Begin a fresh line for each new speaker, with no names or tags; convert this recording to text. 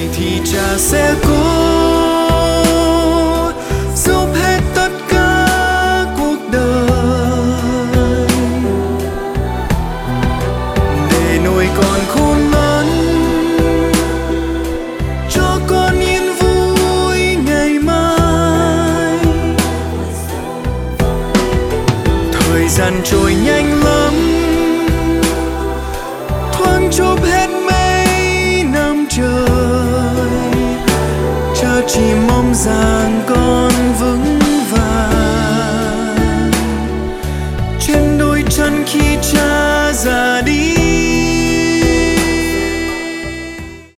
này thì cha sẽ cố giúp hết tất cả cuộc đời để nuôi con khôn lớn, cho con yên vui ngày mai. Thời gian trôi nhanh lắm, thoáng chốc hết mấy năm trời, cha chỉ mong rằng